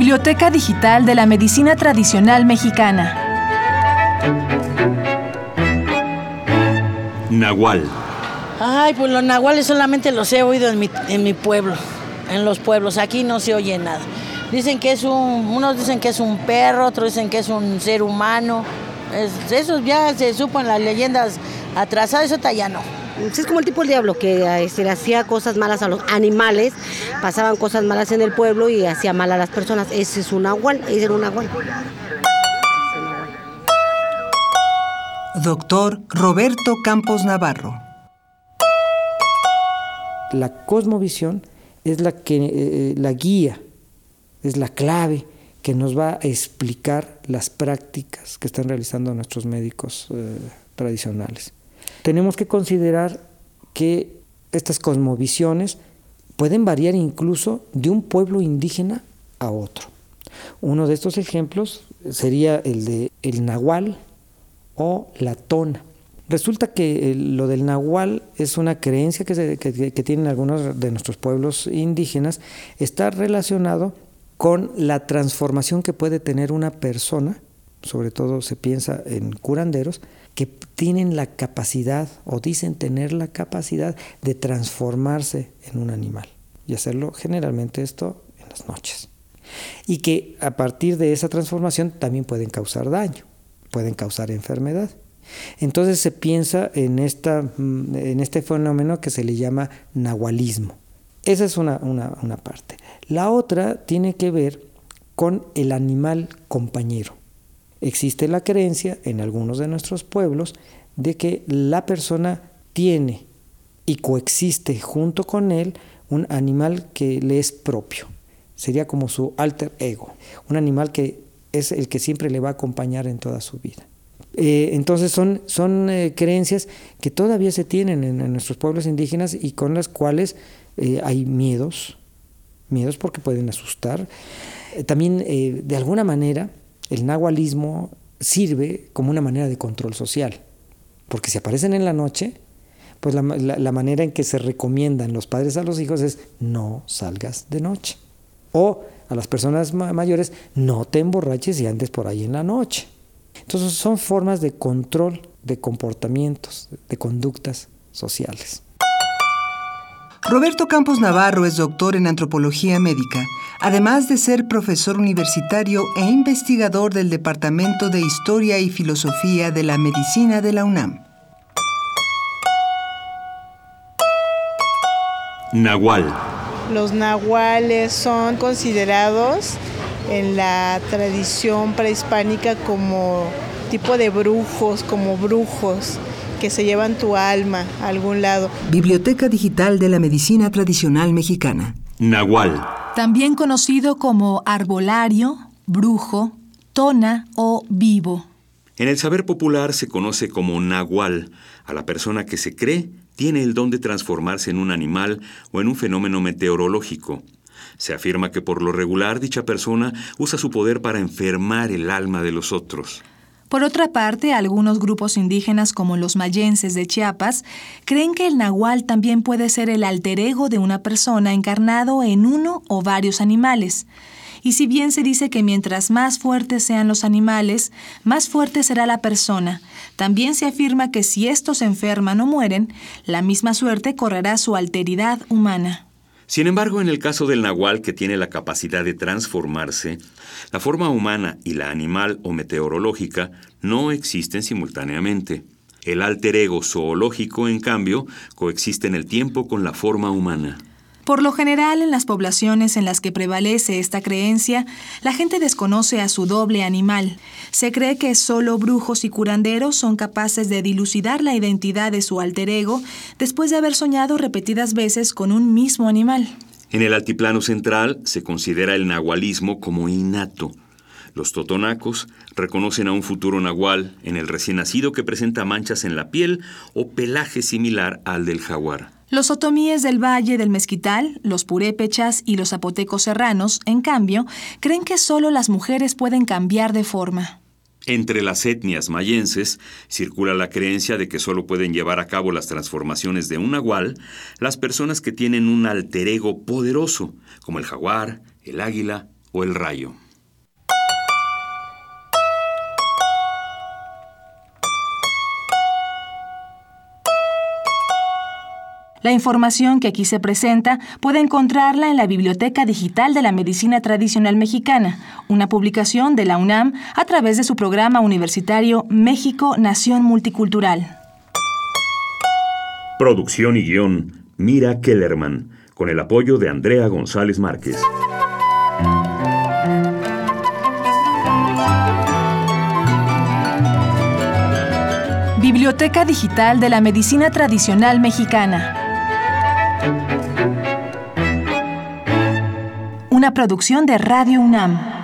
Biblioteca Digital de la Medicina Tradicional Mexicana. Nahual. Ay, pues los nahuales solamente los he oído en mi pueblo, en los pueblos. Aquí no se oye nada. Dicen que unos dicen que es un perro, otros dicen que es un ser humano. Eso ya se supo en las leyendas atrasadas, eso ya no. Es como el tipo del diablo que le hacía cosas malas a los animales, pasaban cosas malas en el pueblo y hacía mal a las personas. Ese es un nahual, ese era un nahual. Doctor Roberto Campos Navarro. La cosmovisión es la guía, es la clave que nos va a explicar las prácticas que están realizando nuestros médicos tradicionales. Tenemos que considerar que estas cosmovisiones pueden variar incluso de un pueblo indígena a otro. Uno de estos ejemplos sería el de el nahual o la tona. Resulta que lo del nahual es una creencia que tienen algunos de nuestros pueblos indígenas, está relacionado con la transformación que puede tener una persona, sobre todo se piensa en curanderos, que tienen la capacidad o dicen tener la capacidad de transformarse en un animal y hacerlo generalmente esto en las noches. Y que a partir de esa transformación también pueden causar daño, pueden causar enfermedad. Entonces se piensa en este fenómeno que se le llama nahualismo. Esa es una parte. La otra tiene que ver con el animal compañero. Existe la creencia en algunos de nuestros pueblos de que la persona tiene y coexiste junto con él un animal que le es propio. Sería como su alter ego, un animal que es el que siempre le va a acompañar en toda su vida. Entonces son creencias que todavía se tienen en nuestros pueblos indígenas y con las cuales hay miedos porque pueden asustar. También de alguna manera el nahualismo sirve como una manera de control social, porque si aparecen en la noche, pues la manera en que se recomiendan los padres a los hijos es no salgas de noche, o a las personas mayores no te emborraches y andes por ahí en la noche. Entonces son formas de control de comportamientos, de conductas sociales. Roberto Campos Navarro es doctor en antropología médica, además de ser profesor universitario e investigador del Departamento de Historia y Filosofía de la Medicina de la UNAM. Nahual. Los nahuales son considerados en la tradición prehispánica como tipo de brujos, que se llevan tu alma a algún lado. Biblioteca Digital de la Medicina Tradicional Mexicana. Nahual. También conocido como arbolario, brujo, tona o vivo. En el saber popular se conoce como nahual a la persona que se cree tiene el don de transformarse en un animal o en un fenómeno meteorológico. Se afirma que por lo regular dicha persona usa su poder para enfermar el alma de los otros. Por otra parte, algunos grupos indígenas como los mayenses de Chiapas creen que el nahual también puede ser el alter ego de una persona encarnado en uno o varios animales. Y si bien se dice que mientras más fuertes sean los animales, más fuerte será la persona, también se afirma que si estos enferman o mueren, la misma suerte correrá su alteridad humana. Sin embargo, en el caso del nahual, que tiene la capacidad de transformarse, la forma humana y la animal o meteorológica no existen simultáneamente. El alter ego zoológico, en cambio, coexiste en el tiempo con la forma humana. Por lo general, en las poblaciones en las que prevalece esta creencia, la gente desconoce a su doble animal. Se cree que solo brujos y curanderos son capaces de dilucidar la identidad de su alter ego después de haber soñado repetidas veces con un mismo animal. En el altiplano central se considera el nahualismo como innato. Los totonacos reconocen a un futuro nahual en el recién nacido que presenta manchas en la piel o pelaje similar al del jaguar. Los otomíes del Valle del Mezquital, los purépechas y los zapotecos serranos, en cambio, creen que solo las mujeres pueden cambiar de forma. Entre las etnias mayenses circula la creencia de que solo pueden llevar a cabo las transformaciones de un nahual las personas que tienen un alter ego poderoso, como el jaguar, el águila o el rayo. La información que aquí se presenta puede encontrarla en la Biblioteca Digital de la Medicina Tradicional Mexicana, una publicación de la UNAM a través de su programa universitario México, Nación Multicultural. Producción y guión, Mira Kellerman, con el apoyo de Andrea González Márquez. Biblioteca Digital de la Medicina Tradicional Mexicana. Una producción de Radio UNAM.